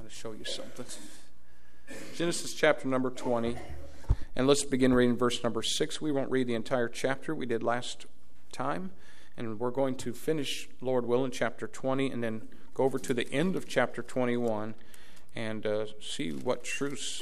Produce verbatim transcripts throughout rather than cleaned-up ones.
to show you something. Genesis chapter number twenty. And let's begin reading verse number six. We won't read the entire chapter. We did last time. And we're going to finish, Lord willing, chapter twenty and then go over to the end of chapter twenty-one and uh, see what truths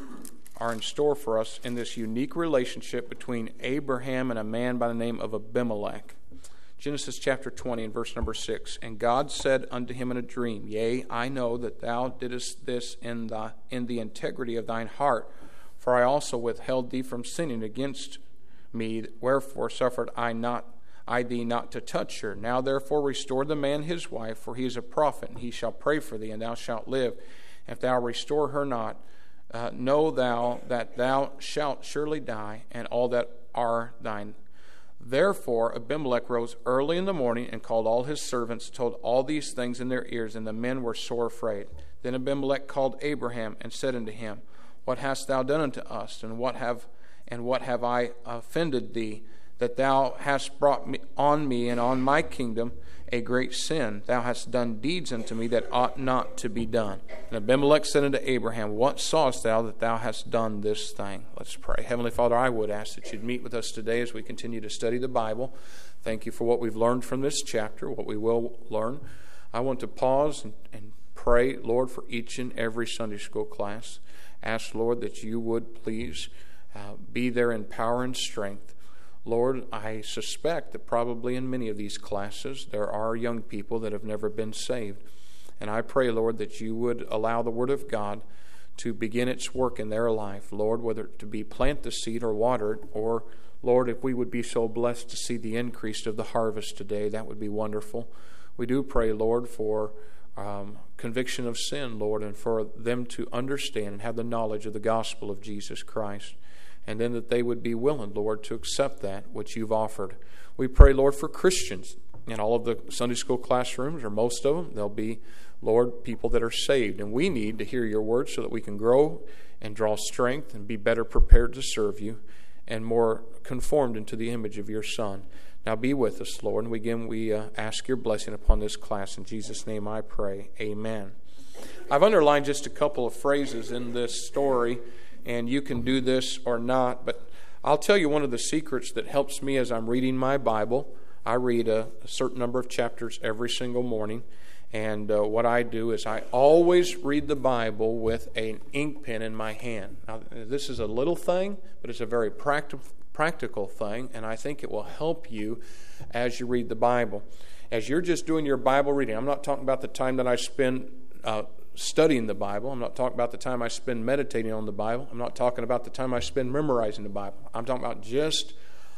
are in store for us in this unique relationship between Abraham and a man by the name of Abimelech. Genesis chapter twenty and verse number six. And God said unto him in a dream, Yea, I know that thou didst this in the, in the integrity of thine heart, for I also withheld thee from sinning against me, wherefore suffered I not I thee not to touch her. Now therefore restore the man his wife, for he is a prophet, and he shall pray for thee, and thou shalt live. If thou restore her not, uh, know thou that thou shalt surely die, and all that are thine. Therefore Abimelech rose early in the morning, and called all his servants, told all these things in their ears, and the men were sore afraid. Then Abimelech called Abraham, and said unto him, What hast thou done unto us, and what have and what have I offended thee, that thou hast brought me, on me and on my kingdom a great sin? Thou hast done deeds unto me that ought not to be done. And Abimelech said unto Abraham, What sawest thou that thou hast done this thing? Let's pray. Heavenly Father, I would ask that you'd meet with us today as we continue to study the Bible. Thank you for what we've learned from this chapter, what we will learn. I want to pause and, and pray, Lord, for each and every Sunday school class. Ask, Lord, that you would please uh, be there in power and strength. Lord, I suspect that probably in many of these classes there are young people that have never been saved. And I pray, Lord, that you would allow the Word of God to begin its work in their life. Lord, whether to be plant the seed or water it, or, Lord, if we would be so blessed to see the increase of the harvest today, that would be wonderful. We do pray, Lord, for um, conviction of sin, Lord, and for them to understand and have the knowledge of the gospel of Jesus Christ. And then that they would be willing, Lord, to accept that which you've offered. We pray, Lord, for Christians in all of the Sunday school classrooms, or most of them. There'll be, Lord, people that are saved. And we need to hear your word so that we can grow and draw strength and be better prepared to serve you and more conformed into the image of your Son. Now be with us, Lord. And again, we uh, ask your blessing upon this class. In Jesus' name I pray. Amen. I've underlined just a couple of phrases in this story, and you can do this or not, but I'll tell you one of the secrets that helps me as I'm reading my Bible. I read a, a certain number of chapters every single morning, and uh, what I do is I always read the Bible with an ink pen in my hand. Now, this is a little thing, but it's a very practical practical thing, and I think it will help you as you read the Bible. As you're just doing your Bible reading, I'm not talking about the time that I spend uh, studying the Bible. I'm not talking about the time I spend meditating on the Bible. I'm not talking about the time I spend memorizing the Bible. I'm talking about just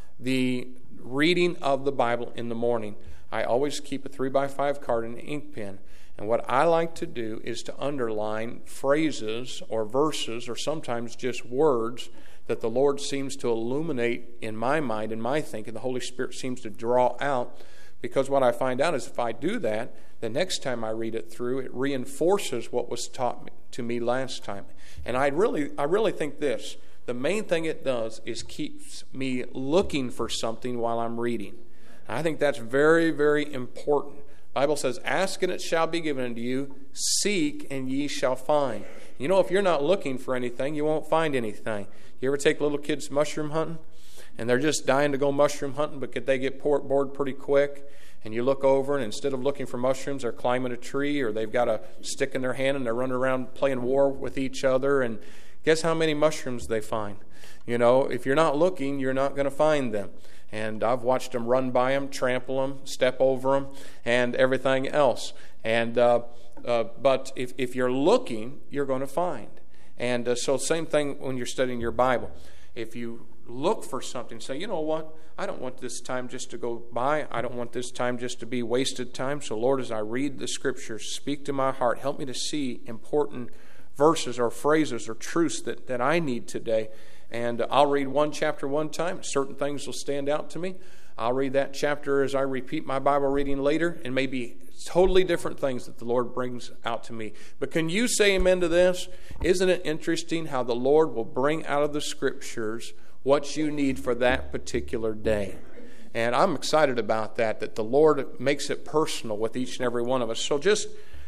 the reading of the Bible in the morning. I always keep a three by five card and an ink pen. And what I like to do is to underline phrases or verses or sometimes just words that the Lord seems to illuminate in my mind, in my thinking. The Holy Spirit seems to draw out. Because what I find out is if I do that, the next time I read it through, it reinforces what was taught to me last time. And I really, I really think this. The main thing it does is keeps me looking for something while I'm reading. I think that's very, very important. The Bible says, ask and it shall be given unto you. Seek and ye shall find. You know, if you're not looking for anything, you won't find anything. You ever take little kids mushroom hunting? And they're just dying to go mushroom hunting, but they get bored pretty quick. And you look over, and instead of looking for mushrooms, they're climbing a tree, or they've got a stick in their hand, and they're running around playing war with each other. And guess how many mushrooms they find? You know, if you're not looking, you're not going to find them. And I've watched them run by them, trample them, step over them, and everything else. And uh, uh, but if, if you're looking, you're going to find. And uh, so same thing when you're studying your Bible. If you look for something, say, you know what, I don't want this time just to go by. I don't want this time just to be wasted time. So Lord, as I read the Scriptures, speak to my heart. Help me to see important verses or phrases or truths that, that I need today. And I'll read one chapter one time. Certain things will stand out to me. I'll read that chapter as I repeat my Bible reading later, and maybe totally different things that the Lord brings out to me. But can you say amen to this? Isn't it interesting how the Lord will bring out of the Scriptures what you need for that particular day? And I'm excited about that, that the Lord makes it personal with each and every one of us. So just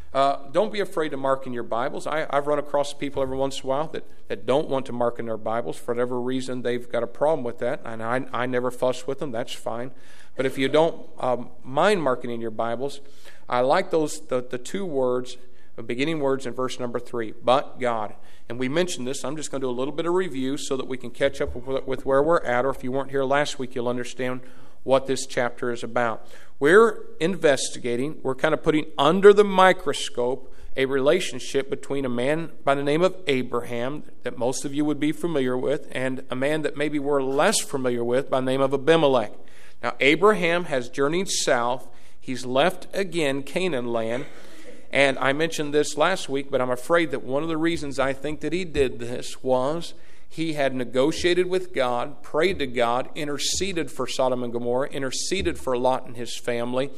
Uh, don't be afraid to mark in your Bibles. I, I've run across people every once in a while that, that don't want to mark in their Bibles. For whatever reason, they've got a problem with that, and I, I never fuss with them. That's fine. But if you don't um, mind marking in your Bibles, I like those the, the two words, the beginning words in verse number three, but God. And we mentioned this. I'm just going to do a little bit of review so that we can catch up with, with where we're at, or if you weren't here last week, you'll understand what this chapter is about. We're investigating, we're kind of putting under the microscope a relationship between a man by the name of Abraham that most of you would be familiar with, and a man that maybe we're less familiar with by the name of Abimelech. Now, Abraham has journeyed south. He's left again Canaan land. And I mentioned this last week, but I'm afraid that one of the reasons I think that he did this was he had negotiated with God, prayed to God, interceded for Sodom and Gomorrah, interceded for Lot and his family,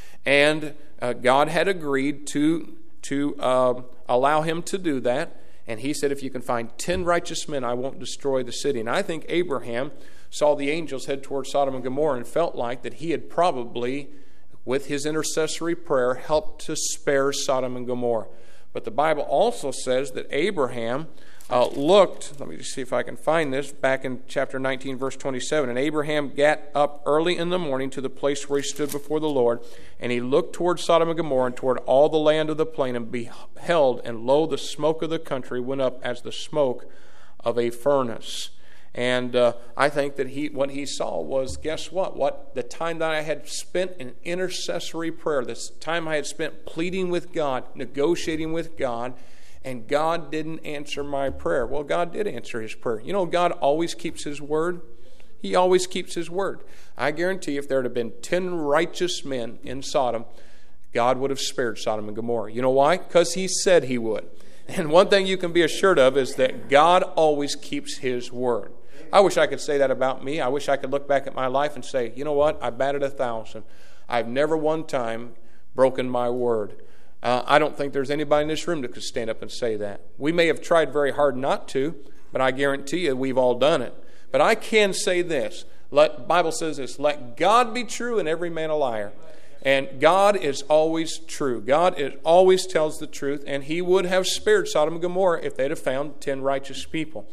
and uh, God had agreed to, to uh, allow him to do that. And he said, if you can find ten righteous men, I won't destroy the city. And I think Abraham saw the angels head toward Sodom and Gomorrah and felt like that he had probably, with his intercessory prayer, helped to spare Sodom and Gomorrah. But the Bible also says that Abraham uh, looked, let me just see if I can find this, back in chapter nineteen, verse twenty-seven. And Abraham got up early in the morning to the place where he stood before the Lord, and he looked toward Sodom and Gomorrah and toward all the land of the plain, and beheld, and lo, the smoke of the country went up as the smoke of a furnace. And uh, I think that he, what he saw was, guess what? What the time that I had spent in intercessory prayer, this time I had spent pleading with God, negotiating with God, and God didn't answer my prayer. Well, God did answer his prayer. You know, God always keeps his word. He always keeps his word. I guarantee if there had been ten righteous men in Sodom, God would have spared Sodom and Gomorrah. You know why? Because he said he would. And one thing you can be assured of is that God always keeps his word. I wish I could say that about me. I wish I could look back at my life and say, you know what? I batted a thousand. I've never one time broken my word. Uh, I don't think there's anybody in this room that could stand up and say that. We may have tried very hard not to, but I guarantee you we've all done it. But I can say this. Let, the Bible says this, let God be true and every man a liar. And God is always true. God is, always tells the truth, and he would have spared Sodom and Gomorrah if they'd have found ten righteous people.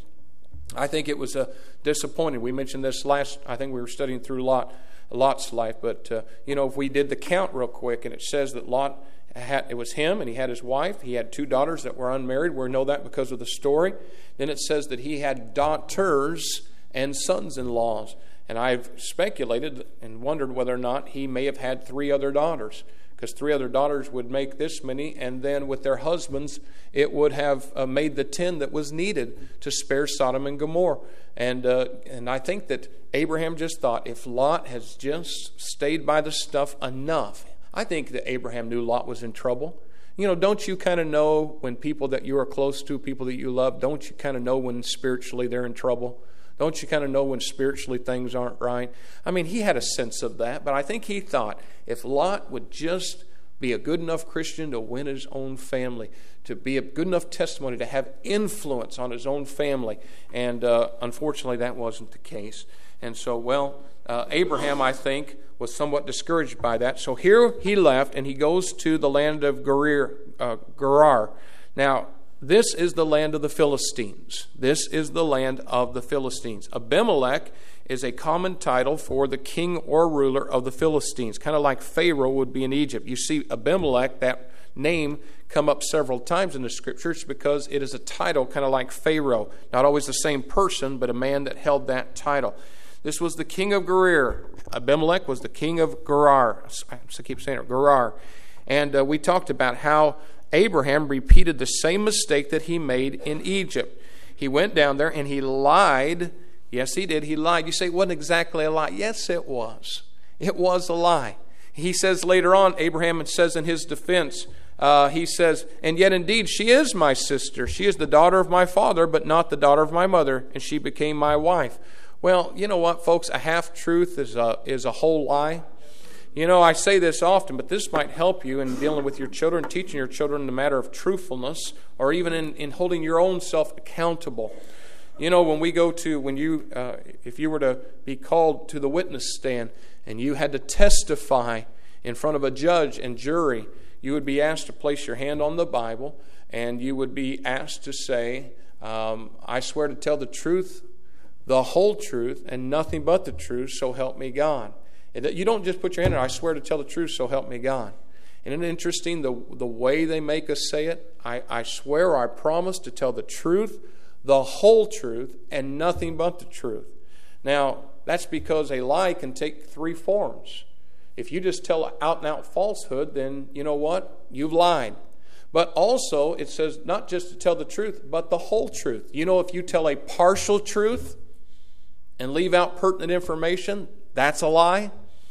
I think it was a disappointing. We mentioned this last, I think we were studying through Lot, Lot's life, but, uh, you know, if we did the count real quick, and it says that Lot, had, it was him, and he had his wife. He had two daughters that were unmarried. We know that because of the story. Then it says that he had daughters and sons-in-laws. And I've speculated and wondered whether or not he may have had three other daughters, because three other daughters would make this many, and then with their husbands, it would have uh, made the ten that was needed to spare Sodom and Gomorrah. And uh, and I think that Abraham just thought, if Lot has just stayed by the stuff enough, I think that Abraham knew Lot was in trouble. You know, don't you kind of know when people that you are close to, people that you love, don't you kind of know when spiritually they're in trouble? Don't you kind of know when spiritually things aren't right? I mean, he had a sense of that, but I think he thought if Lot would just be a good enough Christian to win his own family, to be a good enough testimony, to have influence on his own family. And uh, unfortunately, that wasn't the case. And so, well, uh, Abraham, I think, was somewhat discouraged by that. So here he left, and he goes to the land of Gerar. Uh, Gerar. Now, this is the land of the Philistines. This is the land of the Philistines. Abimelech is a common title for the king or ruler of the Philistines, kind of like Pharaoh would be in Egypt. You see Abimelech, that name, come up several times in the Scriptures because it is a title kind of like Pharaoh. Not always the same person, but a man that held that title. This was the king of Gerar. Abimelech was the king of Gerar. I keep saying it, Gerar. And uh, we talked about how Abraham repeated the same mistake that he made in Egypt. He went down there and he lied. Yes, he did. He lied. You say it wasn't exactly a lie. Yes, it was. It was a lie. He says later on, Abraham says in his defense, uh, he says, and yet indeed she is my sister. She is the daughter of my father, but not the daughter of my mother, and she became my wife. Well, you know what, folks? A half-truth is a, is a whole lie. You know, I say this often, but this might help you in dealing with your children, teaching your children the matter of truthfulness, or even in, in holding your own self accountable. You know, when we go to, when you, uh, if you were to be called to the witness stand and you had to testify in front of a judge and jury, you would be asked to place your hand on the Bible, and you would be asked to say, um, I swear to tell the truth, the whole truth, and nothing but the truth, so help me God. You don't just put your hand on, I swear to tell the truth, so help me God. Isn't it interesting the, the way they make us say it? I, I swear, I promise to tell the truth, the whole truth, and nothing but the truth. Now, that's because a lie can take three forms. If you just tell out-and-out falsehood, then you know what? You've lied. But also, it says not just to tell the truth, but the whole truth. You know, if you tell a partial truth and leave out pertinent information, that's a lie.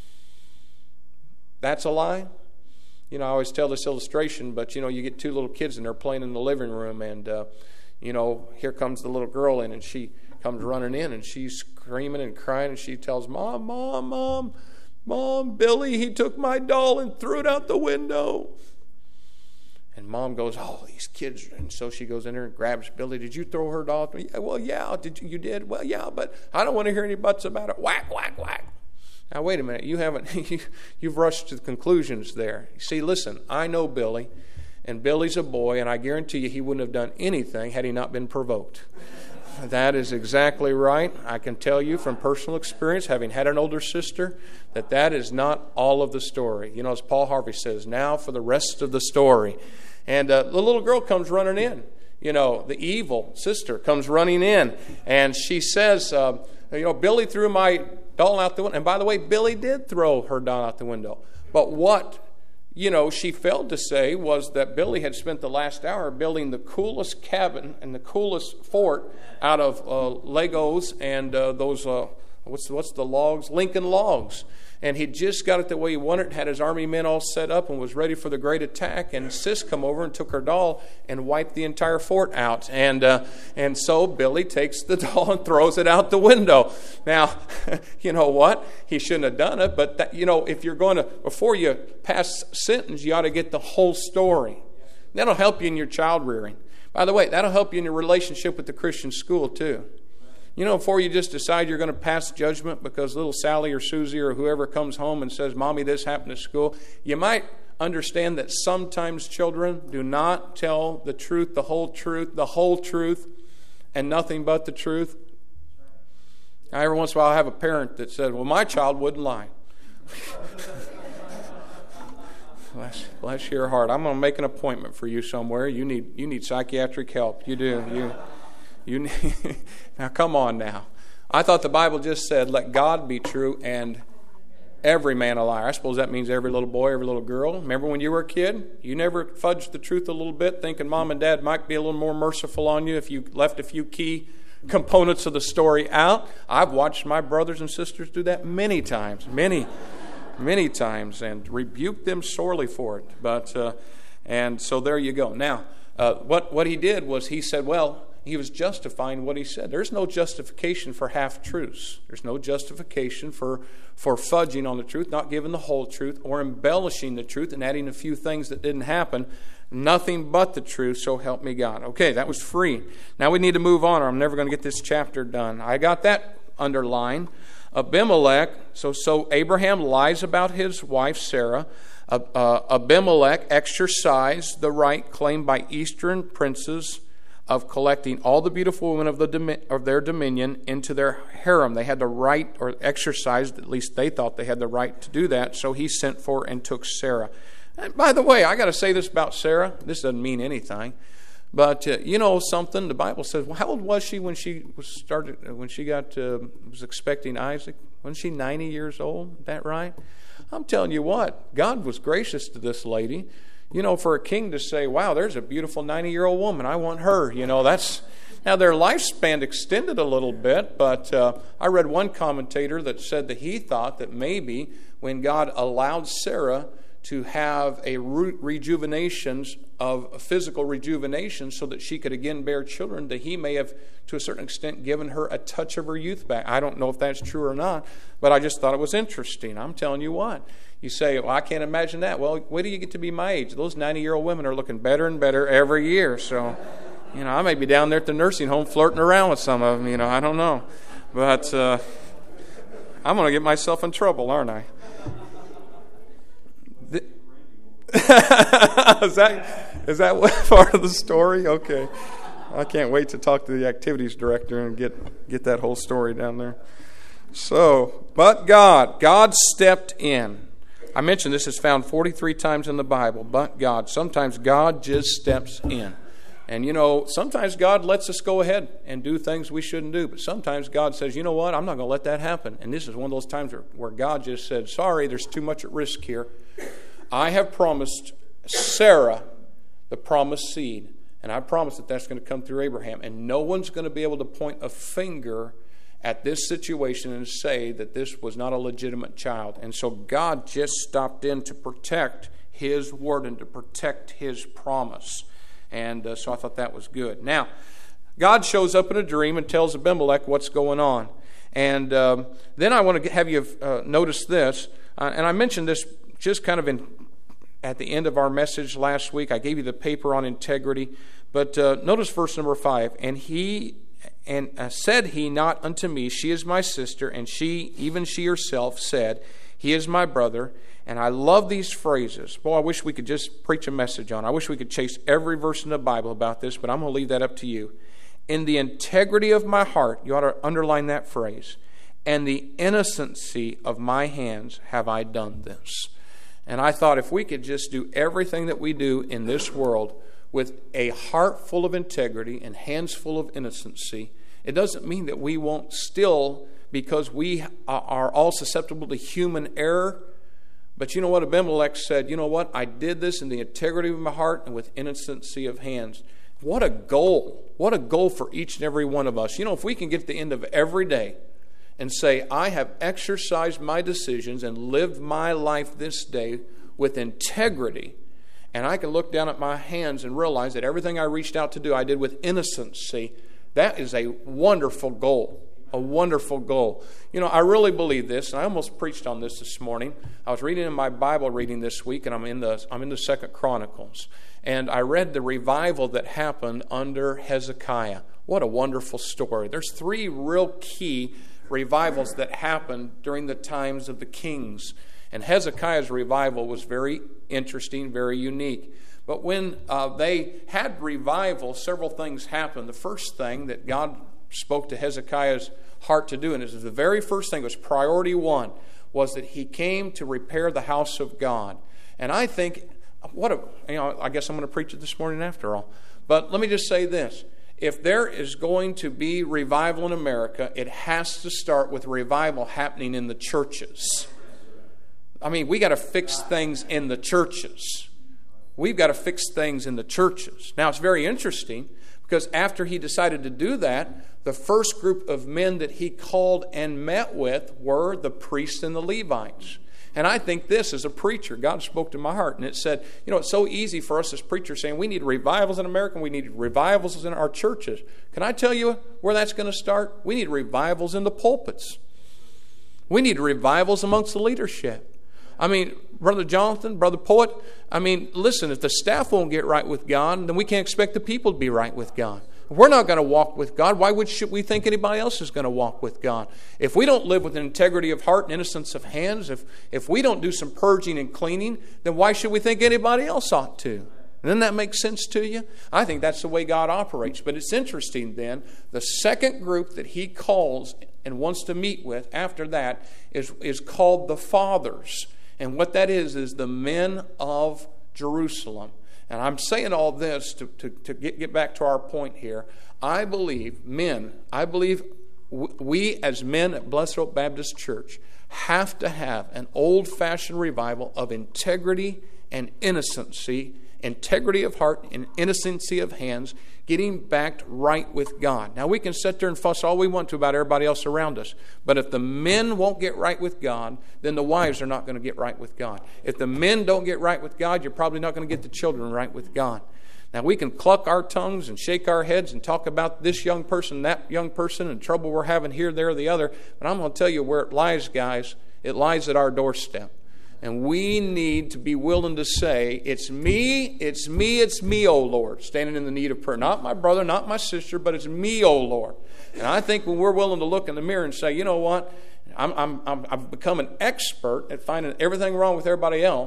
That's a lie. You know, I always tell this illustration, but, you know, you get two little kids and they're playing in the living room, and, uh, you know, here comes the little girl in, and she comes running in, and she's screaming and crying, and she tells, Mom, Mom, Mom, Mom, Billy, he took my doll and threw it out the window. And Mom goes, oh, these kids. And so she goes in there and grabs Billy. Did you throw her doll? Yeah, well, yeah. Did you, you did? Well, yeah, but I don't want to hear any buts about it. Whack, whack, whack. Now, wait a minute. You haven't, you, you've rushed to the conclusions there. See, listen, I know Billy, and Billy's a boy, and I guarantee you he wouldn't have done anything had he not been provoked. That is exactly right. I can tell you from personal experience, having had an older sister, that that is not all of the story. You know, as Paul Harvey says, now for the rest of the story. And uh, the little girl comes running in. You know, the evil sister comes running in, and she says, uh, you know, Billy threw my doll out the window. And by the way, Billy did throw her doll out the window. But what, you know, she failed to say was that Billy had spent the last hour building the coolest cabin and the coolest fort out of uh, Legos and uh, those, uh, what's, the, what's the logs? Lincoln logs. And he just got it the way he wanted, had his army men all set up and was ready for the great attack. And Sis come over and took her doll and wiped the entire fort out. And uh, and so Billy takes the doll and throws it out the window. Now, you know what? He shouldn't have done it. But, that, you know, if you're going to, before you pass sentence, you ought to get the whole story. That'll help you in your child rearing. By the way, that'll help you in your relationship with the Christian school, too. You know, before you just decide you're going to pass judgment because little Sally or Susie or whoever comes home and says, Mommy, this happened at school, you might understand that sometimes children do not tell the truth, the whole truth, the whole truth, and nothing but the truth. Now, every once in a while I have a parent that says, well, my child wouldn't lie. bless, bless your heart. I'm going to make an appointment for you somewhere. You need you need psychiatric help. You do. You You need, now, come on now. I thought the Bible just said, let God be true and every man a liar. I suppose that means every little boy, every little girl. Remember when you were a kid? You never fudged the truth a little bit, thinking Mom and Dad might be a little more merciful on you if you left a few key components of the story out. I've watched my brothers and sisters do that many times, many, many times, and rebuked them sorely for it. But uh, and so there you go. Now, uh, what, what he did was he said, well, he was justifying what he said. There's no justification for half-truths. There's no justification for, for fudging on the truth, not giving the whole truth, or embellishing the truth and adding a few things that didn't happen. Nothing but the truth, so help me God. Okay, that was free. Now we need to move on, or I'm never going to get this chapter done. I got that underlined. Abimelech, so, so Abraham lies about his wife Sarah. Uh, uh, Abimelech exercised the right claimed by eastern princes of collecting all the beautiful women of the domi- of their dominion into their harem. They had the right, or exercised, at least they thought they had the right to do that, so he sent for and took Sarah. And by the way, I got to say this about Sarah. This doesn't mean anything, but uh, you know something. The Bible says, well, how old was she when she was started? When she got uh, was expecting Isaac? Wasn't she ninety years old? Is that right? I'm telling you what, God was gracious to this lady. You know, for a king to say, wow, there's a beautiful ninety-year-old woman, I want her. You know, that's... Now, their lifespan extended a little bit, but uh, I read one commentator that said that he thought that maybe when God allowed Sarah to have a re- rejuvenation of physical rejuvenation so that she could again bear children, that he may have, to a certain extent, given her a touch of her youth back. I don't know if that's true or not, but I just thought it was interesting. I'm telling you what. You say, well, I can't imagine that. Well, wait till you get to be my age. Those ninety-year-old women are looking better and better every year. So, you know, I may be down there at the nursing home flirting around with some of them. You know, I don't know. But uh, I'm going to get myself in trouble, aren't I? The, is that is that what part of the story? Okay. I can't wait to talk to the activities director and get, get that whole story down there. So, but God, God stepped in. I mentioned this is found forty-three times in the Bible, but God. Sometimes God just steps in. And, you know, sometimes God lets us go ahead and do things we shouldn't do. But sometimes God says, you know what, I'm not going to let that happen. And this is one of those times where, where God just said, sorry, there's too much at risk here. I have promised Sarah the promised seed. And I promise that that's going to come through Abraham. And no one's going to be able to point a finger at this situation and say that this was not a legitimate child. And so God just stopped in to protect His word and to protect His promise. And uh, so I thought that was good. Now, God shows up in a dream and tells Abimelech what's going on. And um, then I want to have you uh, notice this. Uh, and I mentioned this just kind of in at the end of our message last week. I gave you the paper on integrity. But uh, notice verse number five. And he and uh, said he not unto me, she is my sister, and she, even she herself, said, he is my brother. And I love these phrases. Boy, I wish we could just preach a message on it. I wish we could chase every verse in the Bible about this, but I'm going to leave that up to you. In the integrity of my heart, you ought to underline that phrase, and the innocency of my hands have I done this. And I thought if we could just do everything that we do in this world with a heart full of integrity and hands full of innocency, it doesn't mean that we won't still, because we are all susceptible to human error. But you know what? Abimelech said, you know what? I did this in the integrity of my heart and with innocency of hands. What a goal. What a goal for each and every one of us. You know, if we can get to the end of every day and say, I have exercised my decisions and lived my life this day with integrity, and I can look down at my hands and realize that everything I reached out to do, I did with innocency, that is a wonderful goal. A wonderful goal. You know, I really believe this, and I almost preached on this this morning. I was reading in my Bible reading this week, and I'm in the I'm in the Second Chronicles, and I read the revival that happened under Hezekiah. What a wonderful story! There's three real key revivals that happened during the times of the kings, and Hezekiah's revival was very interesting, very unique. But when uh, they had revival, several things happened. The first thing that God spoke to Hezekiah's heart to do, and this is the very first thing, was priority one, was that he came to repair the house of God. And I think, what a, you know, I guess I'm going to preach it this morning after all. But let me just say this. If there is going to be revival in America, it has to start with revival happening in the churches. I mean, we got to fix things in the churches. We've got to fix things in the churches. Now, it's very interesting, because after he decided to do that, the first group of men that he called and met with were the priests and the Levites. And I think this, as a preacher, God spoke to my heart, and it said, you know, it's so easy for us as preachers saying we need revivals in America, and we need revivals in our churches. Can I tell you where that's going to start? We need revivals in the pulpits. We need revivals amongst the leadership. I mean, Brother Jonathan, Brother Poet, I mean, listen, if the staff won't get right with God, then we can't expect the people to be right with God. If we're not going to walk with God, why would should we think anybody else is going to walk with God? If we don't live with integrity of heart and innocence of hands, if, if we don't do some purging and cleaning, then why should we think anybody else ought to? Doesn't that make sense to you? I think that's the way God operates. But it's interesting then, the second group that he calls and wants to meet with after that is, is called the fathers. And what that is, is the men of Jerusalem. And I'm saying all this to, to, to get, get back to our point here. I believe, men, I believe we as men at Blessed Hope Baptist Church have to have an old-fashioned revival of integrity and innocency, integrity of heart and innocency of hands, getting back right with God. Now, we can sit there and fuss all we want to about everybody else around us, but if the men won't get right with God, then the wives are not going to get right with God. If the men don't get right with God, you're probably not going to get the children right with God. Now, we can cluck our tongues and shake our heads and talk about this young person, that young person, and trouble we're having here, there, or the other, but I'm going to tell you where it lies, guys. It lies at our doorstep. And we need to be willing to say, it's me, it's me, it's me, O Lord, standing in the need of prayer. Not my brother, not my sister, but it's me, O Lord. And I think when we're willing to look in the mirror and say, you know what, I'm, I'm, I'm, I've become an expert at finding everything wrong with everybody else,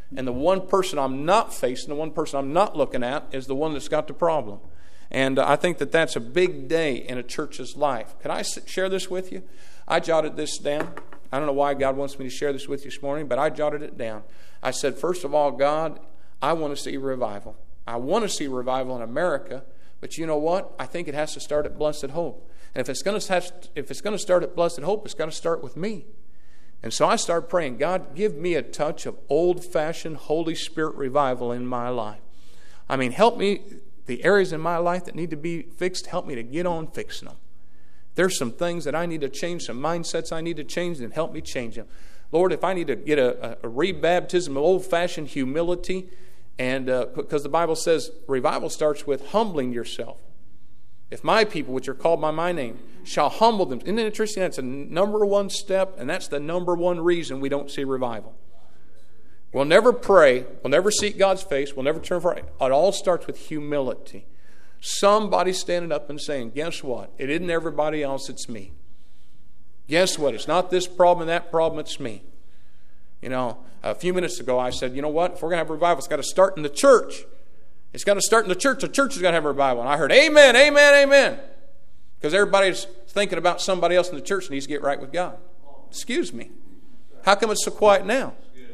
And the one person I'm not facing, the one person I'm not looking at, is the one that's got the problem. And uh, I think that that's a big day in a church's life. Can I share this with you? I jotted this down. I don't know why God wants me to share this with you this morning, but I jotted it down. I said, first of all, God, I want to see revival. I want to see revival in America, but you know what? I think it has to start at Blessed Hope. And if it's going to have, if it's going to start at Blessed Hope, it's got to start with me. And so I started praying, God, give me a touch of old-fashioned Holy Spirit revival in my life. I mean, help me, the areas in my life that need to be fixed, help me to get on fixing them. There's some things that I need to change, some mindsets I need to change, and help me change them. Lord, if I need to get a, a, a rebaptism of old-fashioned humility, and uh, because the Bible says revival starts with humbling yourself. If my people, which are called by my name, shall humble them. Isn't it interesting? That's a number one step, and that's the number one reason we don't see revival. We'll never pray. We'll never seek God's face. We'll never turn for it. It all starts with humility. Somebody standing up and saying, guess what? It isn't everybody else, it's me. Guess what? It's not this problem and that problem, it's me. You know, a few minutes ago I said, you know what? If we're going to have revival, it's got to start in the church. It's got to start in the church. The church is going to have a revival. And I heard, amen, amen, amen. Because everybody's thinking about somebody else in the church that needs to get right with God. Excuse me. How come it's so quiet now?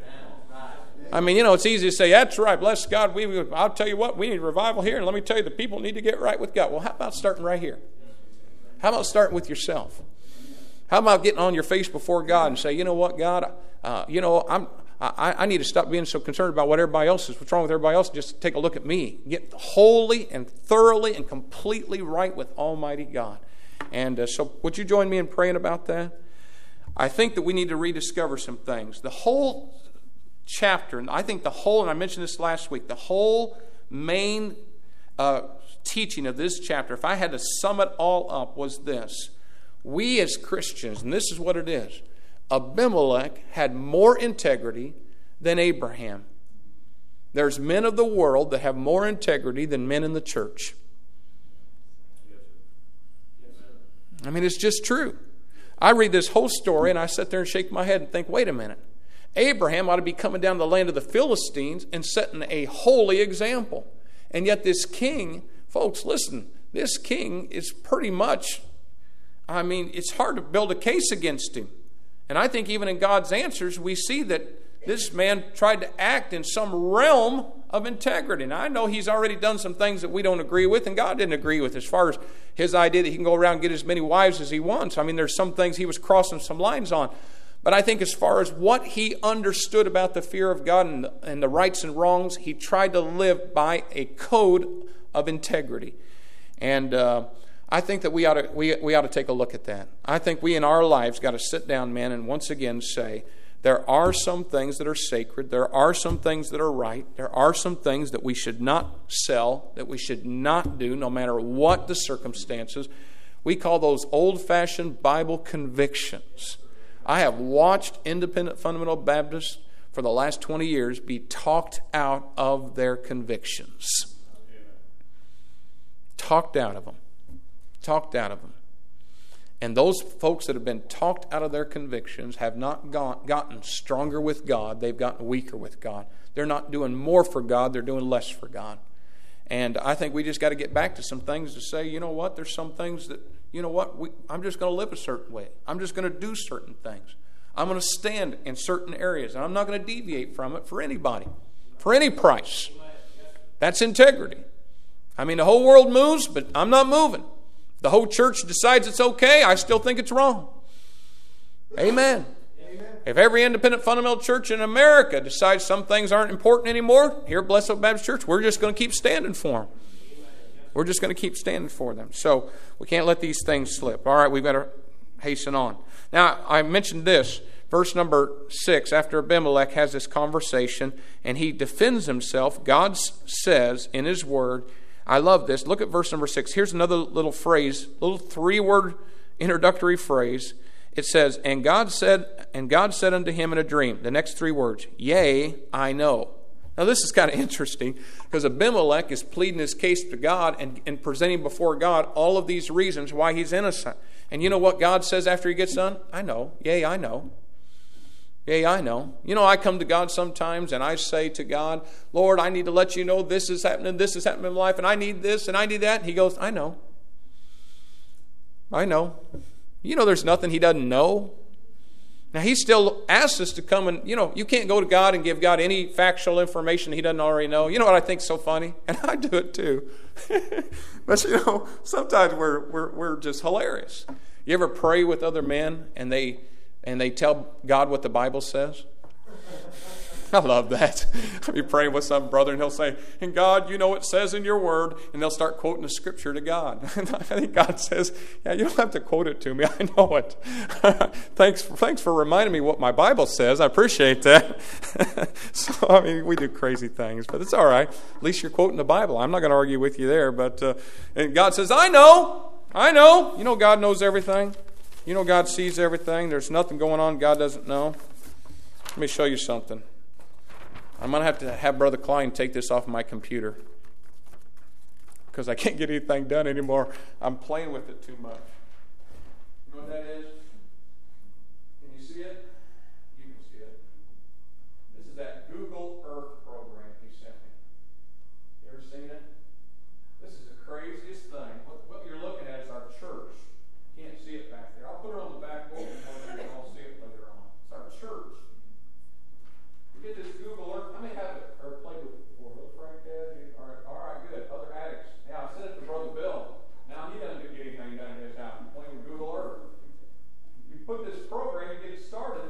I mean, you know, it's easy to say, that's right, bless God. We, I'll tell you what, we need revival here. And let me tell you, the people need to get right with God. Well, how about starting right here? How about starting with yourself? How about getting on your face before God and say, you know what, God, uh, you know, I'm, I, I need to stop being so concerned about what everybody else is, what's wrong with everybody else, just take a look at me. Get wholly and thoroughly and completely right with Almighty God. And uh, so would you join me in praying about that? I think that we need to rediscover some things. The whole chapter, and I think the whole, and I mentioned this last week, the whole main uh, teaching of this chapter, if I had to sum it all up, was this. We as Christians, and this is what it is, Abimelech had more integrity than Abraham. There's men of the world that have more integrity than men in the church. I mean, it's just true. I read this whole story and I sit there and shake my head and think, wait a minute. Abraham ought to be coming down to the land of the Philistines and setting a holy example. And yet this king, folks, listen, this king is pretty much, I mean, it's hard to build a case against him. And I think even in God's answers, we see that this man tried to act in some realm of integrity. Now, I know he's already done some things that we don't agree with, and God didn't agree with as far as his idea that he can go around and get as many wives as he wants. I mean, there's some things he was crossing some lines on. But I think as far as what he understood about the fear of God and the, and the rights and wrongs, he tried to live by a code of integrity. And uh, I think that we ought to we, we ought to take a look at that. I think we in our lives got to sit down, man, and once again say, there are some things that are sacred. There are some things that are right. There are some things that we should not sell, that we should not do, no matter what the circumstances. We call those old-fashioned Bible convictions. I have watched independent fundamental Baptists for the last twenty years be talked out of their convictions. Talked out of them. Talked out of them. And those folks that have been talked out of their convictions have not got, gotten stronger with God. They've gotten weaker with God. They're not doing more for God. They're doing less for God. And I think we just got to get back to some things to say, you know what, there's some things that, you know what, we, I'm just going to live a certain way. I'm just going to do certain things. I'm going to stand in certain areas. And I'm not going to deviate from it for anybody, for any price. That's integrity. I mean, the whole world moves, but I'm not moving. The whole church decides it's okay, I still think it's wrong. Amen. Amen. If every independent fundamental church in America decides some things aren't important anymore, here at Blessed Hope Baptist Church, we're just going to keep standing for them. We're just going to keep standing for them. So we can't let these things slip. All right, we've got to hasten on. Now, I mentioned this. Verse number six, after Abimelech has this conversation and he defends himself, God says in his word, I love this. Look at verse number six. Here's another little phrase, little three-word introductory phrase. It says, and God said, and God said unto him in a dream. The next three words, yea, I know. Now this is kind of interesting because Abimelech is pleading his case to God and, and presenting before God all of these reasons why he's innocent. And you know what God says after he gets done? I know. Yea, I know. Yeah, I know. You know, I come to God sometimes and I say to God, Lord, I need to let you know this is happening, this is happening in my life, and I need this and I need that. And He goes, I know. I know. You know there's nothing He doesn't know. Now, He still asks us to come and, you know, you can't go to God and give God any factual information He doesn't already know. You know what I think's so funny? And I do it too. But, you know, sometimes we're, we're, we're just hilarious. You ever pray with other men and they and they tell God what the Bible says? I love that. I'll be praying with some brother and he'll say, and God, you know what it says in your word, and they'll start quoting the scripture to God. And I think God says, yeah, you don't have to quote it to me. I know it. thanks, for, thanks for reminding me what my Bible says. I appreciate that. So, I mean, we do crazy things, but it's all right. At least you're quoting the Bible. I'm not going to argue with you there. But uh, and God says, I know. I know. You know God knows everything. You know God sees everything. There's nothing going on God doesn't know. Let me show you something. I'm going to have to have Brother Klein take this off my computer because I can't get anything done anymore. I'm playing with it too much. You know what that is? Can you see it? You can see it. This is that Google Earth program he sent me. You ever seen it? This is the craziest thing. What, what you're looking at is our church. You can't see it back there. I'll put it on the back wall so you can all see it later on. It's our church. Get this Google Earth. How many have it or played with it before? Brother Frank, Dad? All right, all right, good. Other addicts. Yeah, I sent it to Brother Bill. Now he doesn't get anything done in his house. He's playing with Google Earth. You put this program, you get it started.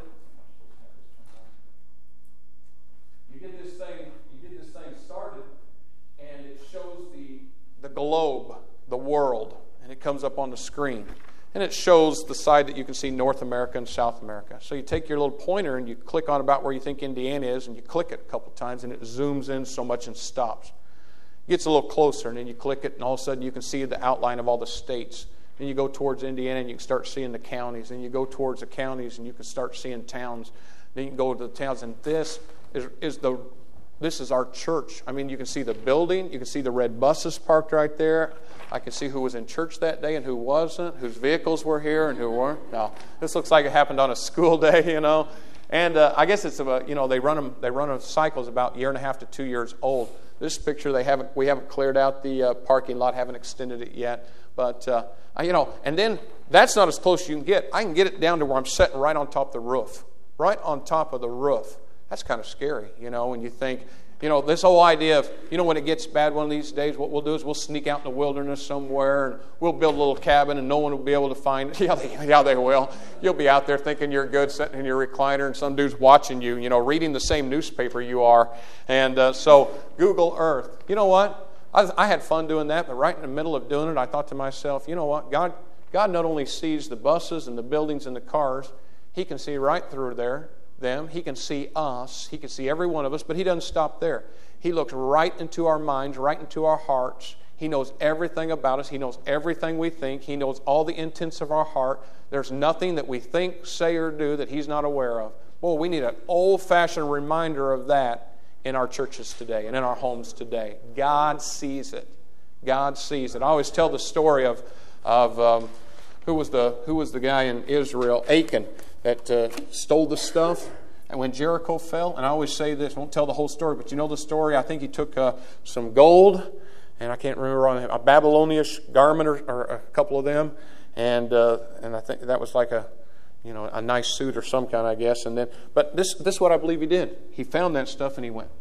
You get this thing, you get this thing started, and it shows the the globe, the world, and it comes up on the screen. And it shows the side that you can see North America and South America. So you take your little pointer and you click on about where you think Indiana is, and you click it a couple times, and it zooms in so much and stops. It gets a little closer, and then you click it, and all of a sudden you can see the outline of all the states. Then you go towards Indiana, and you can start seeing the counties. Then you go towards the counties, and you can start seeing towns. Then you can go to the towns, and this is, is the this is our church. I mean, you can see the building. You can see the red buses parked right there. I can see who was in church that day and who wasn't, whose vehicles were here and who weren't. No, this looks like it happened on a school day, you know. And uh, I guess it's about, you know, they run them. They run them cycles about a year and a half to two years old. This picture, they haven't. We haven't cleared out the uh, parking lot. Haven't extended it yet. But uh, you know, and then that's not as close as you can get. I can get it down to where I'm sitting right on top of the roof, right on top of the roof. That's kind of scary, you know, when you think, you know, this whole idea of, you know, when it gets bad one of these days, what we'll do is we'll sneak out in the wilderness somewhere and we'll build a little cabin and no one will be able to find it. Yeah, they, yeah, they will. You'll be out there thinking you're good, sitting in your recliner, and some dude's watching you, you know, reading the same newspaper you are. And uh, so Google Earth. You know what? I, I had fun doing that, but right in the middle of doing it, I thought to myself, you know what? God, God not only sees the buses and the buildings and the cars, He can see right through there. Them. He can see us. He can see every one of us, but He doesn't stop there. He looks right into our minds, right into our hearts. He knows everything about us. He knows everything we think. He knows all the intents of our heart. There's nothing that we think, say, or do that He's not aware of. Boy, we need an old-fashioned reminder of that in our churches today and in our homes today. God sees it. God sees it. I always tell the story of, of um, who was the who was the guy in Israel, Achan, that uh, stole the stuff, and when Jericho fell, and I always say this, I won't tell the whole story, but you know the story. I think he took uh, some gold, and I can't remember, a Babylonian garment or, or a couple of them, and uh, and I think that was like a, you know, a nice suit or some kind, I guess. And then, but this this is what I believe he did. He found that stuff and he went.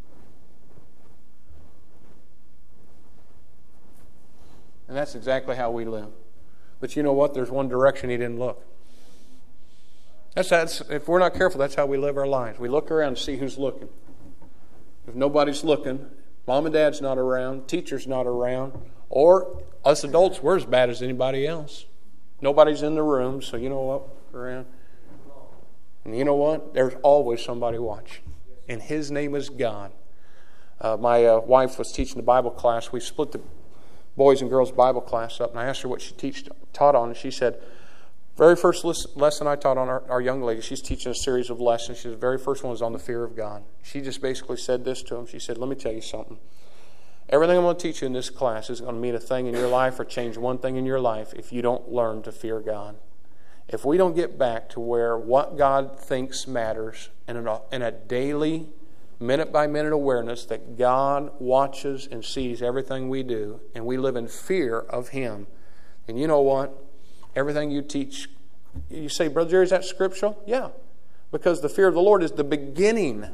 And that's exactly how we live. But you know what? There's one direction he didn't look. That's, that's if we're not careful, that's how we live our lives. We look around and see who's looking. If nobody's looking, mom and dad's not around, teacher's not around, or us adults, we're as bad as anybody else. Nobody's in the room, so you know what? Around. And you know what? There's always somebody watching. And His name is God. Uh, my uh, wife was teaching the Bible class. We split the boys and girls Bible class up, and I asked her what she teach, taught on, and she said, very first lesson I taught on our, our young lady, she's teaching a series of lessons. She said, the very first one was on the fear of God. She just basically said this to him. She said, let me tell you something. Everything I'm going to teach you in this class is going to mean a thing in your life or change one thing in your life if you don't learn to fear God. if we don't get back to where what God thinks matters and in a, in a daily, minute-by-minute awareness that God watches and sees everything we do, and we live in fear of Him, and you know what? Everything you teach, you say, Brother Jerry, is that scriptural? Yeah, because the fear of the Lord is the beginning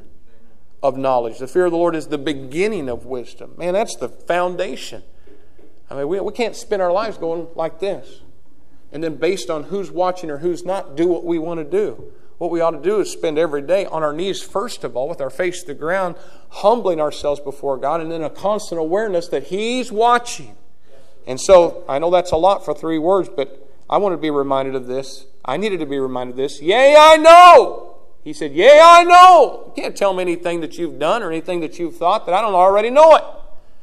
of knowledge. The fear of the Lord is the beginning of wisdom. Man, that's the foundation. I mean, we, we can't spend our lives going like this. And then based on who's watching or who's not, do what we want to do. What we ought to do is spend every day on our knees, first of all, with our face to the ground, humbling ourselves before God, and then a constant awareness that He's watching. And so, I know that's a lot for three words, but I want to be reminded of this. I needed to be reminded of this. Yea, I know! He said, yea, I know! You can't tell me anything that you've done or anything that you've thought that I don't already know it.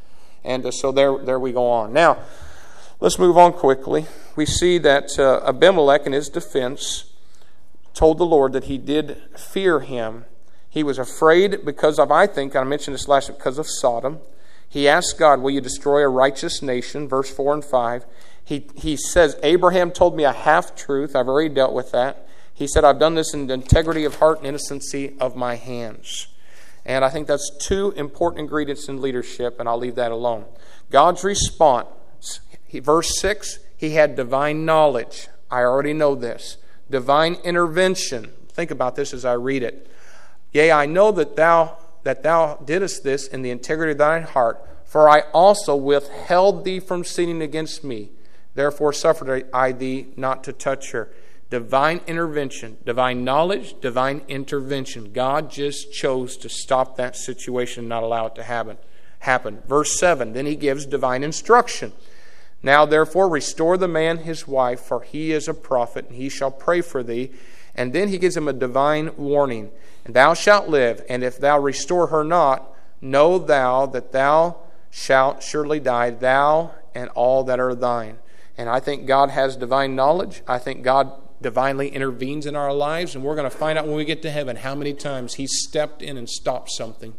And uh, so there, there we go on. Now, let's move on quickly. We see that uh, Abimelech, in his defense, told the Lord that he did fear Him. He was afraid because of, I think, I mentioned this last week, because of Sodom. He asked God, will you destroy a righteous nation? Verse four and five. He, he says, Abraham told me a half-truth. I've already dealt with that. He said, I've done this in the integrity of heart and innocency of my hands. And I think that's two important ingredients in leadership, and I'll leave that alone. God's response, he, verse six, he had divine knowledge. I already know this. Divine intervention. Think about this as I read it. Yea, I know that thou that thou didst this in the integrity of thine heart, for I also withheld thee from sinning against me. Therefore suffered I thee not to touch her. Divine intervention, divine knowledge, divine intervention. God just chose to stop that situation and not allow it to happen. happen. Verse seven, then He gives divine instruction. Now therefore restore the man his wife, for he is a prophet, and he shall pray for thee. And then He gives him a divine warning. And thou shalt live, and if thou restore her not, know thou that thou shalt surely die, thou and all that are thine. And I think God has divine knowledge. I think God divinely intervenes in our lives, and we're going to find out when we get to heaven how many times He stepped in and stopped something.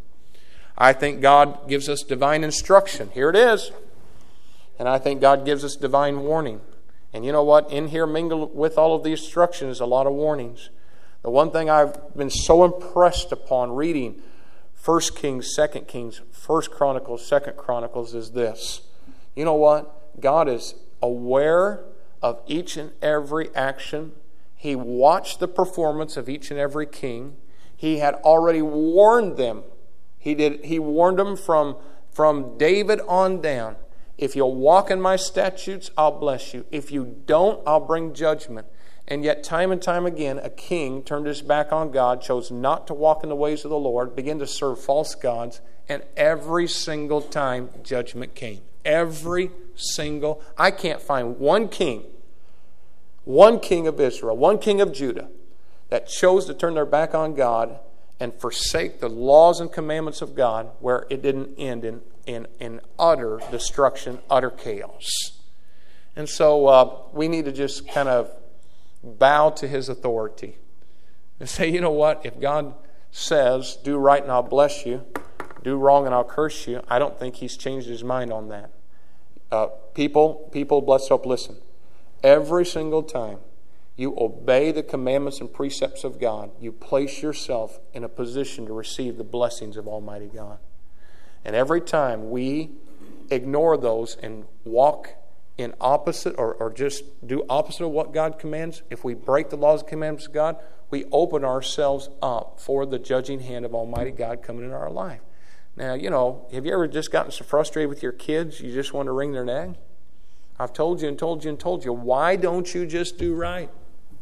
I think God gives us divine instruction. Here it is. And I think God gives us divine warning. And you know what? In here, mingled with all of the instructions, is a lot of warnings. The one thing I've been so impressed upon reading First Kings, Second Kings, First Chronicles, Second Chronicles is this. You know what? God is aware of each and every action. He watched the performance of each and every king. He had already warned them. He did. He warned them from, from David on down. If you'll walk in my statutes, I'll bless you. If you don't, I'll bring judgment. And yet, time and time again, a king turned his back on God, chose not to walk in the ways of the Lord, began to serve false gods, and every single time, judgment came. Every single... I can't find one king, one king of Israel, one king of Judah, that chose to turn their back on God and forsake the laws and commandments of God, where it didn't end in In, in utter destruction, utter chaos. And so uh, we need to just kind of bow to His authority and say, you know what, if God says, do right and I'll bless you, do wrong and I'll curse you, I don't think He's changed His mind on that. Uh, people, people, bless hope, listen. Every single time you obey the commandments and precepts of God, you place yourself in a position to receive the blessings of Almighty God. And every time we ignore those and walk in opposite or, or just do opposite of what God commands, if we break the laws and commandments of God, we open ourselves up for the judging hand of Almighty God coming in our life. Now, you know, have you ever just gotten so frustrated with your kids you just want to wring their neck? I've told you and told you and told you. Why don't you just do right?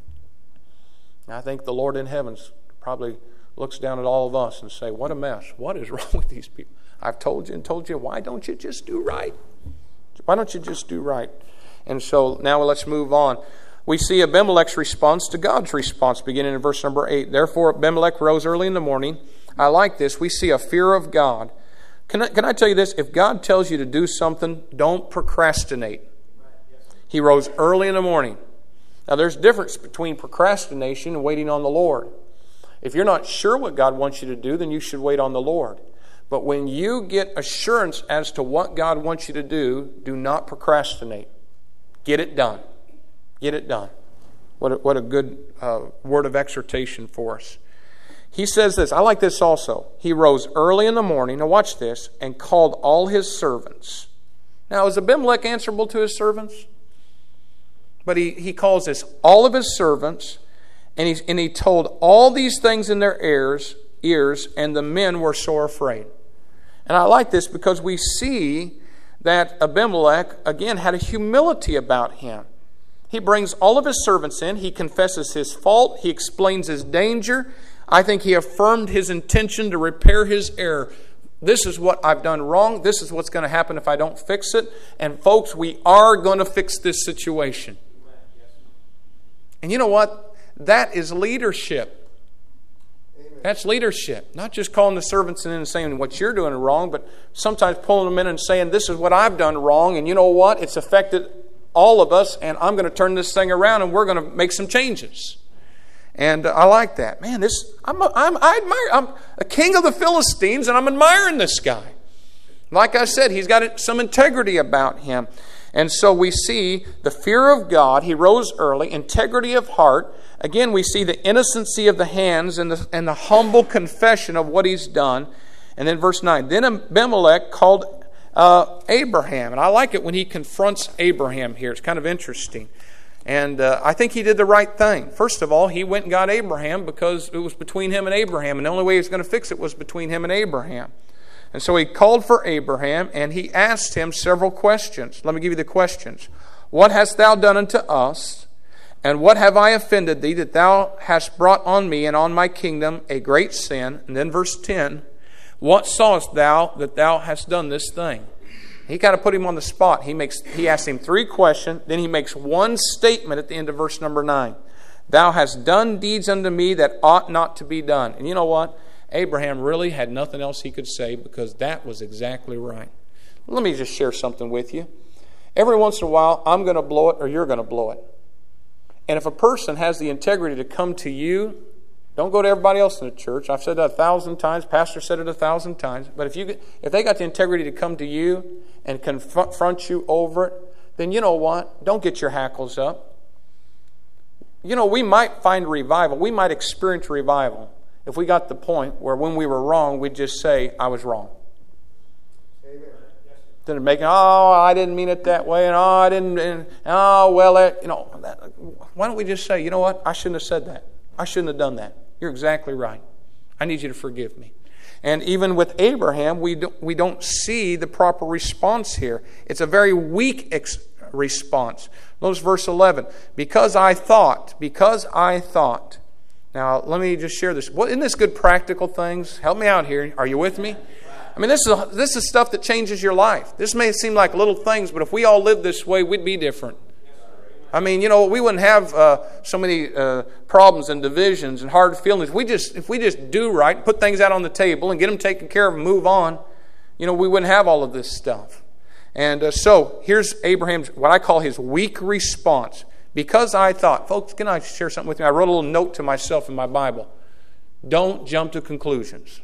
And I think the Lord in heaven probably looks down at all of us and say, what a mess. What is wrong with these people? I've told you and told you. Why don't you just do right? Why don't you just do right? And so now let's move on. We see Abimelech's response to God's response, beginning in verse number eight. Therefore Abimelech rose early in the morning. I like this. We see a fear of God. Can I, can I tell you this? If God tells you to do something, don't procrastinate. He rose early in the morning. Now there's a difference between procrastination and waiting on the Lord. If you're not sure what God wants you to do, then you should wait on the Lord. But when you get assurance as to what God wants you to do, do not procrastinate. Get it done. Get it done. What a, what a good uh, word of exhortation for us. He says this, I like this also. He rose early in the morning, now watch this, and called all his servants. Now, is Abimelech answerable to his servants? But he, he calls this all of his servants, and, he's, and he told all these things in their ears, ears, and the men were sore afraid. And I like this because we see that Abimelech, again, had a humility about him. He brings all of his servants in. He confesses his fault. He explains his danger. I think he affirmed his intention to repair his error. This is what I've done wrong. This is what's going to happen if I don't fix it. And folks, we are going to fix this situation. And you know what? That is leadership. That's leadership. Not just calling the servants in and saying what you're doing wrong, but sometimes pulling them in and saying, this is what I've done wrong. And you know what? It's affected all of us, and I'm going to turn this thing around, and we're going to make some changes. And uh, I like that. Man, this I'm, a, I'm I admire. I'm a king of the Philistines, and I'm admiring this guy. Like I said, he's got some integrity about him. And so we see the fear of God. He rose early, integrity of heart. Again, we see the innocency of the hands and the, and the humble confession of what he's done. And then verse nine, then Abimelech called Uh, Abraham. And I like it when he confronts Abraham here. It's kind of interesting. And uh, I think he did the right thing. First of all, he went and got Abraham because it was between him and Abraham. And the only way he was going to fix it was between him and Abraham. And so he called for Abraham and he asked him several questions. Let me give you the questions. What hast thou done unto us? And what have I offended thee that thou hast brought on me and on my kingdom a great sin? And then verse ten. What sawest thou that thou hast done this thing? He kind of put him on the spot. He makes he asks him three questions. Then he makes one statement at the end of verse number nine. Thou hast done deeds unto me that ought not to be done. And you know what? Abraham really had nothing else he could say because that was exactly right. Let me just share something with you. Every once in a while, I'm going to blow it or you're going to blow it. And if a person has the integrity to come to you, don't go to everybody else in the church. I've said that a thousand times. Pastor said it a thousand times. But if you, if they got the integrity to come to you and confront you over it, then you know what? Don't get your hackles up. You know, we might find revival. We might experience revival if we got to the point where when we were wrong, we'd just say, I was wrong. Amen. Instead of making, oh, I didn't mean it that way, and oh, I didn't, and, oh, well, that, you know, that, why don't we just say, you know what? I shouldn't have said that. I shouldn't have done that. You're exactly right. I need you to forgive me. And even with Abraham, we don't, we don't see the proper response here. It's a very weak ex- response. Notice verse eleven. Because I thought, because I thought. Now, let me just share this. What, isn't this good practical things? Help me out here. Are you with me? I mean, this is, this is stuff that changes your life. This may seem like little things, but if we all lived this way, we'd be different. I mean, you know, we wouldn't have uh, so many uh, problems and divisions and hard feelings. We just, if we just do right, put things out on the table and get them taken care of and move on, you know, we wouldn't have all of this stuff. And uh, so here's Abraham's, what I call his weak response. Because I thought, folks, can I share something with you? I wrote a little note to myself in my Bible. Don't jump to conclusions.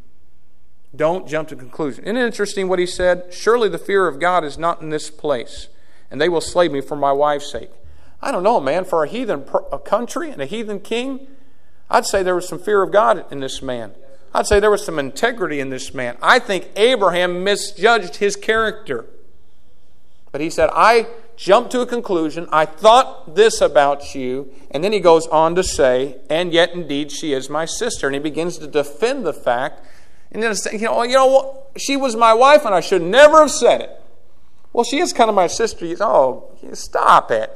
Don't jump to conclusions. Isn't it interesting what he said? Surely the fear of God is not in this place, and they will slay me for my wife's sake. I don't know, man. For a heathen a country and a heathen king, I'd say there was some fear of God in this man. I'd say there was some integrity in this man. I think Abraham misjudged his character. But he said, I jumped to a conclusion. I thought this about you. And then he goes on to say, and yet indeed she is my sister. And he begins to defend the fact. And then you know, you know, she was my wife and I should never have said it. Well, she is kind of my sister. You, oh, stop it.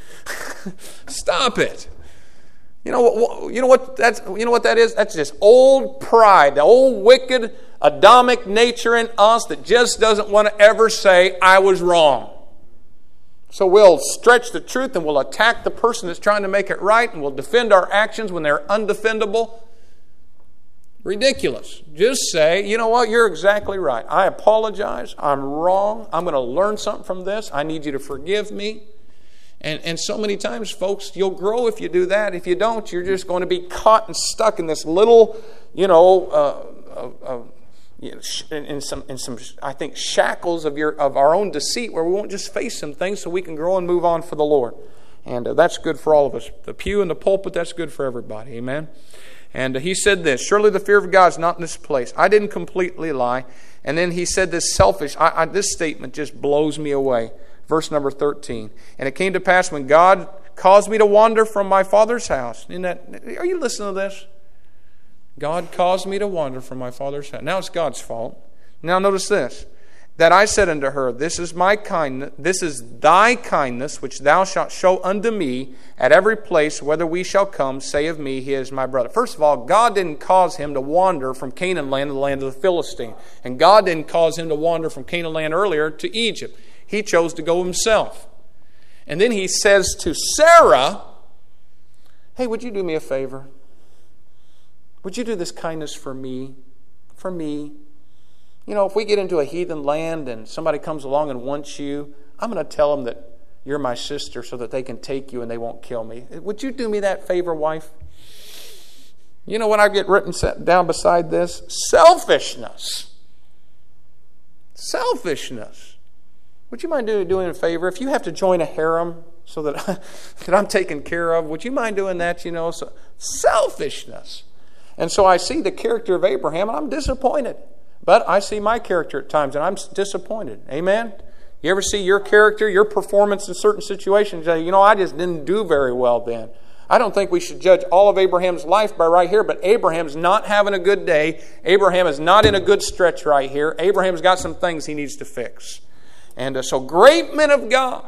Stop it. You know what? You know what? That's you know what that is. That's just old pride, the old wicked Adamic nature in us that just doesn't want to ever say I was wrong. So we'll stretch the truth and we'll attack the person that's trying to make it right, and we'll defend our actions when they're undefendable. Ridiculous. Just say, you know what? You're exactly right. I apologize. I'm wrong. I'm going to learn something from this. I need you to forgive me. And and so many times, folks, you'll grow if you do that. If you don't, you're just going to be caught and stuck in this little, you know, uh, uh, uh, you know in, in some, in some, I think, shackles of your of our own deceit, where we won't just face some things so we can grow and move on for the Lord. And uh, that's good for all of us. The pew and the pulpit, that's good for everybody. Amen? And uh, he said this, surely the fear of God is not in this place. I didn't completely lie. And then he said this selfish, I, I, this statement just blows me away. Verse number thirteen. And it came to pass when God caused me to wander from my father's house. Isn't that, are you listening to this? God caused me to wander from my father's house. Now it's God's fault. Now notice this. That I said unto her, this is my kindness, this is thy kindness, which thou shalt show unto me at every place, whether we shall come, say of me, he is my brother. First of all, God didn't cause him to wander from Canaan land to the land of the Philistine. And God didn't cause him to wander from Canaan land earlier to Egypt. He chose to go himself. And then he says to Sarah, hey, would you do me a favor? Would you do this kindness for me? For me? You know, if we get into a heathen land and somebody comes along and wants you, I'm going to tell them that you're my sister so that they can take you and they won't kill me. Would you do me that favor, wife? You know what I get written down beside this? Selfishness. Selfishness. Would you mind doing, doing a favor? If you have to join a harem so that, that I'm taken care of, would you mind doing that? You know, so, selfishness. And so I see the character of Abraham and I'm disappointed. But I see my character at times, and I'm disappointed. Amen? You ever see your character, your performance in certain situations? You know, I just didn't do very well then. I don't think we should judge all of Abraham's life by right here, but Abraham's not having a good day. Abraham is not in a good stretch right here. Abraham's got some things he needs to fix. And uh, so great men of God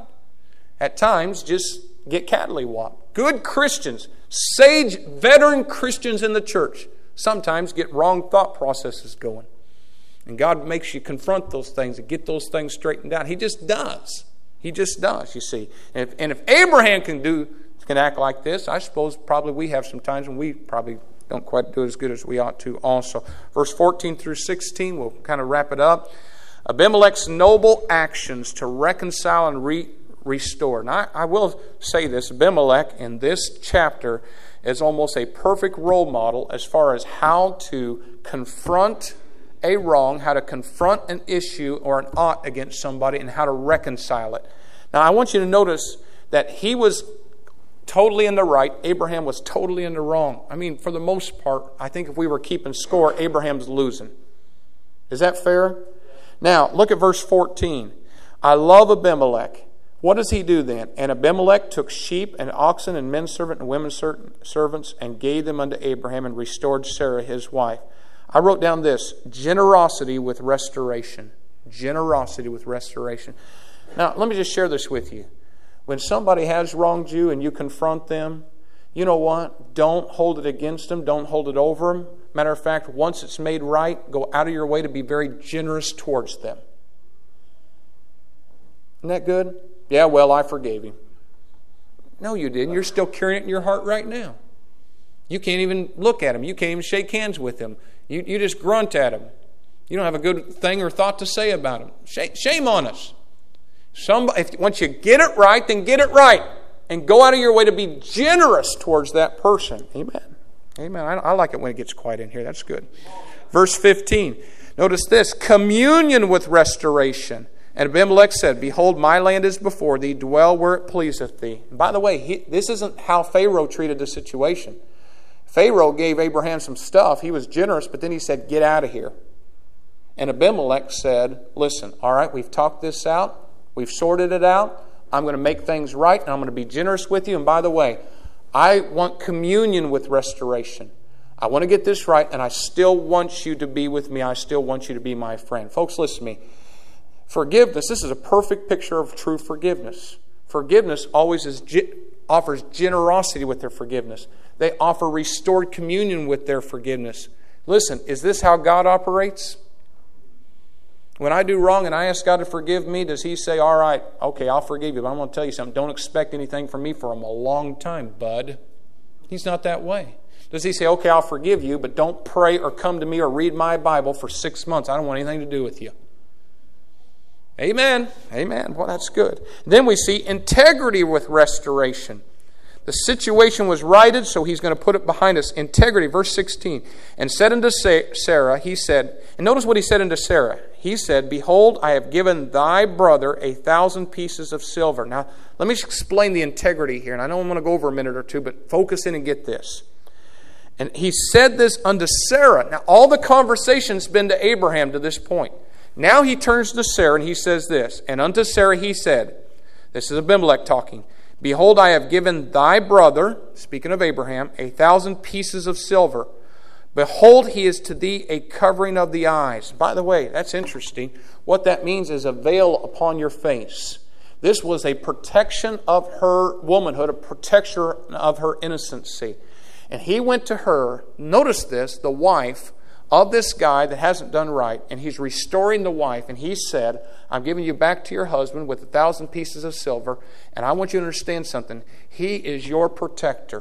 at times just get cattywamped. Good Christians, sage, veteran Christians in the church sometimes get wrong thought processes going. And God makes you confront those things and get those things straightened out. He just does. He just does, you see. And if, and if Abraham can do, can act like this, I suppose probably we have some times when we probably don't quite do as good as we ought to also. Verse fourteen through sixteen, we'll kind of wrap it up. Abimelech's noble actions to reconcile and re- restore. Now, I, I will say this, Abimelech in this chapter is almost a perfect role model as far as how to confront a wrong, how to confront an issue or an ought against somebody, and how to reconcile it. Now, I want you to notice that he was totally in the right. Abraham was totally in the wrong. I mean, for the most part, I think if we were keeping score, Abraham's losing. Is that fair? Now, look at verse fourteen. I love Abimelech. What does he do then? And Abimelech took sheep and oxen and men servant and women servants and gave them unto Abraham and restored Sarah his wife. I wrote down this, generosity with restoration. Generosity with restoration. Now, let me just share this with you. When somebody has wronged you and you confront them, you know what? Don't hold it against them. Don't hold it over them. Matter of fact, once it's made right, go out of your way to be very generous towards them. Isn't that good? Yeah, well, I forgave him. No, you didn't. You're still carrying it in your heart right now. You can't even look at him. You can't even shake hands with him. You, you just grunt at him. You don't have a good thing or thought to say about him. Shame, shame on us. Somebody, if, once you get it right, then get it right. And go out of your way to be generous towards that person. Amen. Amen. I, I like it when it gets quiet in here. That's good. Verse fifteen. Notice this. Communion with restoration. And Abimelech said, behold, my land is before thee. Dwell where it pleaseth thee. And by the way, he, this isn't how Pharaoh treated the situation. Pharaoh gave Abraham some stuff. He was generous, but then he said, get out of here. And Abimelech said, listen, all right, we've talked this out. We've sorted it out. I'm going to make things right, and I'm going to be generous with you. And by the way, I want communion with restoration. I want to get this right, and I still want you to be with me. I still want you to be my friend. Folks, listen to me. Forgiveness, this is a perfect picture of true forgiveness. Forgiveness always is, offers generosity with their forgiveness. They offer restored communion with their forgiveness. Listen, is this how God operates? When I do wrong and I ask God to forgive me, does He say, all right, okay, I'll forgive you, but I'm going to tell you something. Don't expect anything from me for a long time, bud. He's not that way. Does He say, okay, I'll forgive you, but don't pray or come to me or read my Bible for six months. I don't want anything to do with you. Amen. Amen. Well, that's good. Then we see integrity with restoration. The situation was righted, so he's going to put it behind us. Integrity, verse sixteen. And said unto Sarah, he said, and notice what he said unto Sarah. He said, Behold, I have given thy brother a thousand pieces of silver. Now, let me explain the integrity here. And I know I'm going to go over a minute or two, but focus in and get this. And he said this unto Sarah. Now, all the conversation's been to Abraham to this point. Now he turns to Sarah and he says this. And unto Sarah he said, this is Abimelech talking, Behold, I have given thy brother, speaking of Abraham, a thousand pieces of silver. Behold, he is to thee a covering of the eyes. By the way, that's interesting. What that means is a veil upon your face. This was a protection of her womanhood, a protection of her innocency. And he went to her, notice this, the wife of this guy that hasn't done right, and he's restoring the wife, and he said, I'm giving you back to your husband with a thousand pieces of silver, and I want you to understand something. He is your protector.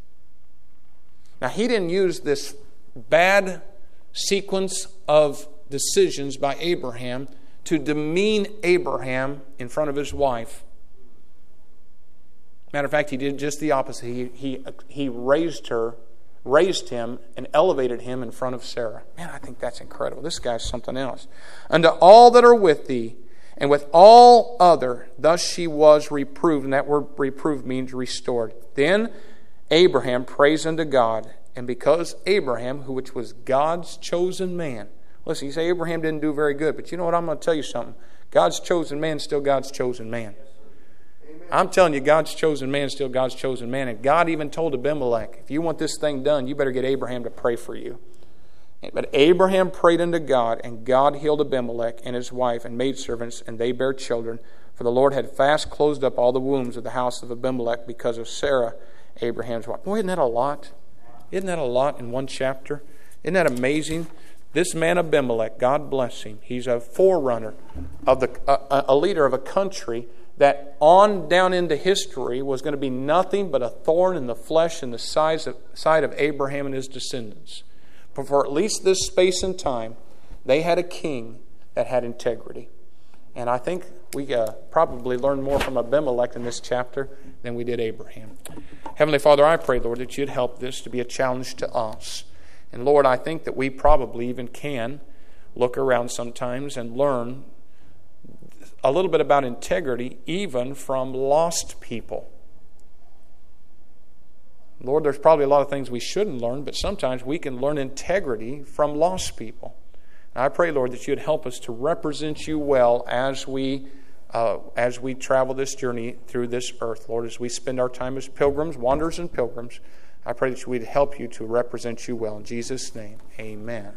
Now, he didn't use this bad sequence of decisions by Abraham to demean Abraham in front of his wife. Matter of fact, he did just the opposite. He, he, he raised her raised him and elevated him in front of Sarah. Man, I think that's incredible. This guy's something else. Unto all that are with thee, and with all other, thus she was reproved. And that word reproved means restored. Then Abraham praised unto God, and because Abraham, who which was God's chosen man. Listen, you say Abraham didn't do very good, but you know what? I'm going to tell you something. God's chosen man is still God's chosen man. I'm telling you, God's chosen man is still God's chosen man. And God even told Abimelech, if you want this thing done, you better get Abraham to pray for you. But Abraham prayed unto God, and God healed Abimelech and his wife and maidservants, and they bare children. For the Lord had fast closed up all the wombs of the house of Abimelech because of Sarah, Abraham's wife. Boy, isn't that a lot? Isn't that a lot in one chapter? Isn't that amazing? This man Abimelech, God bless him, he's a forerunner of the a, a leader of a country that on down into history was going to be nothing but a thorn in the flesh and the size of, side of Abraham and his descendants. But for at least this space and time, they had a king that had integrity. And I think we uh, probably learned more from Abimelech in this chapter than we did Abraham. Heavenly Father, I pray, Lord, that you'd help this to be a challenge to us. And Lord, I think that we probably even can look around sometimes and learn a little bit about integrity even from lost people. Lord, there's probably a lot of things we shouldn't learn, but sometimes we can learn integrity from lost people. And I pray, Lord, that you'd help us to represent you well as we uh, as we travel this journey through this earth. Lord, as we spend our time as pilgrims, wanderers and pilgrims, I pray that we'd help you to represent you well. In Jesus' name, amen.